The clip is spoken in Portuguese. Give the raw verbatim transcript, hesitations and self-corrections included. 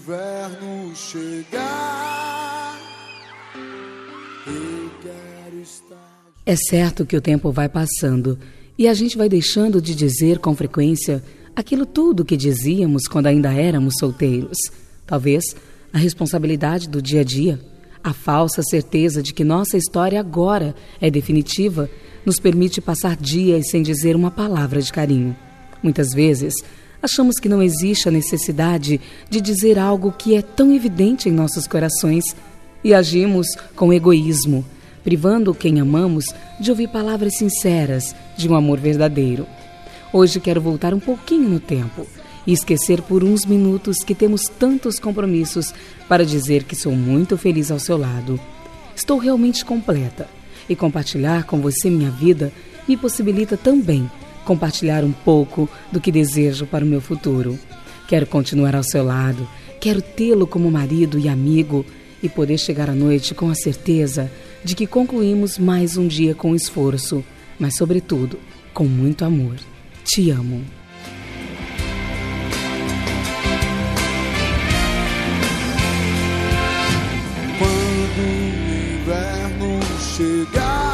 inverno chegar, eu quero estar... É certo que o tempo vai passando e a gente vai deixando de dizer com frequência aquilo tudo que dizíamos quando ainda éramos solteiros. Talvez a responsabilidade do dia a dia, a falsa certeza de que nossa história agora é definitiva, nos permite passar dias sem dizer uma palavra de carinho. Muitas vezes, achamos que não existe a necessidade de dizer algo que é tão evidente em nossos corações e agimos com egoísmo, privando quem amamos de ouvir palavras sinceras de um amor verdadeiro. Hoje quero voltar um pouquinho no tempo e esquecer por uns minutos que temos tantos compromissos para dizer que sou muito feliz ao seu lado. Estou realmente completa e compartilhar com você minha vida me possibilita também compartilhar um pouco do que desejo para o meu futuro. Quero continuar ao seu lado, quero tê-lo como marido e amigo e poder chegar à noite com a certeza de que concluímos mais um dia com esforço, mas sobretudo com muito amor. Te amo. Quando o inverno chegar,